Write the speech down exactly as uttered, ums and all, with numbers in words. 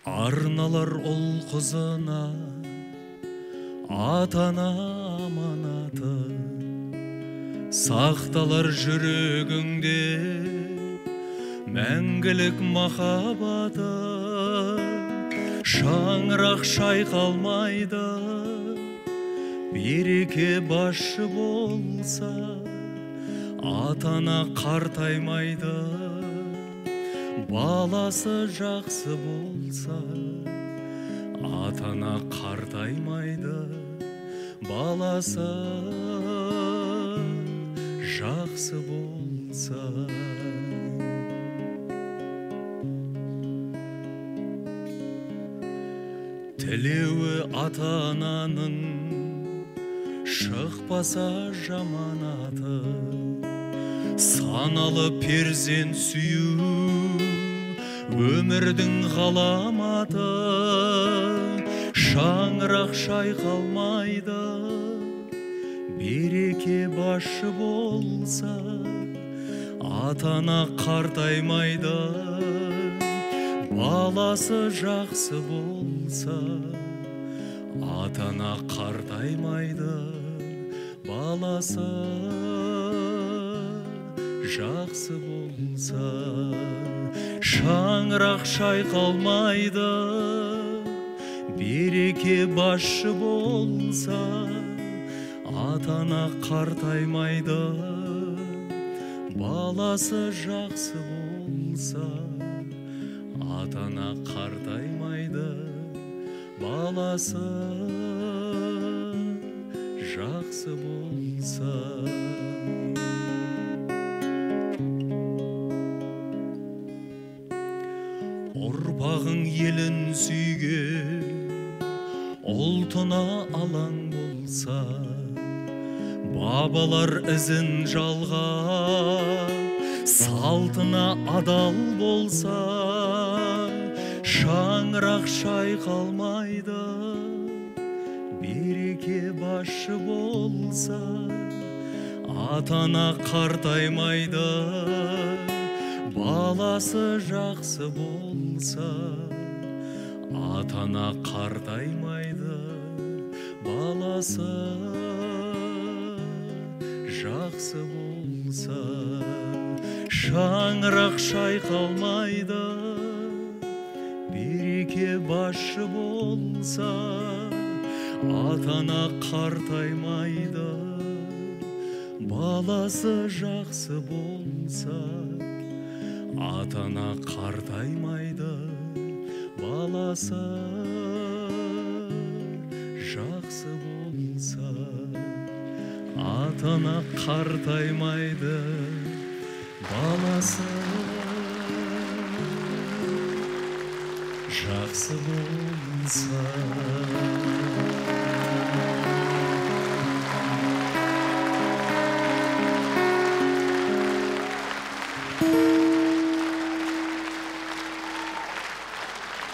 Арналар ұл қызына ата-ана аманаты, сақталар жүрегіңде мәңгілік махаббаты. Шаңырақ шайқалмайды, береке басшы болса, ата-ана қартаймайды, баласы жақсы болса. Ата-ана қартаймайды, баласы жақсы болса. Тілеуі ата-ананың шықпаса жаманаты, саналы перзент сүю өмірдің ғаламаты. Шаңырақ шайқалмайды, береке басшы болса, ата-ана қартаймайды, баласы жақсы болса. Ата-ана қартаймайды, баласы жақсы болса. Шаңырақ шайқалмайды, береке басшы болса. Ата-ана қартаймайды, баласы жақсы болса. Ата-ана қартаймайды, баласы жақсы болса. Ұрпағың елін сүйген, ұлтына алаң болса, бабалар ізін жалғап, салтына адал болса. Шаңырақ шайқалмайды, береке басшы болса. Ата-ана қартаймайды, баласы жақсы болса. Ата-ана қартаймайды, баласы жақсы болса. Шаңырақ шайқалмайды, береке басшы болса. Ата-ана қартаймайды, баласы жақсы болса. Ата-ана қартаймайды, баласы жақсы болса. Ата-ана қартаймайды, баласы жақсы болса.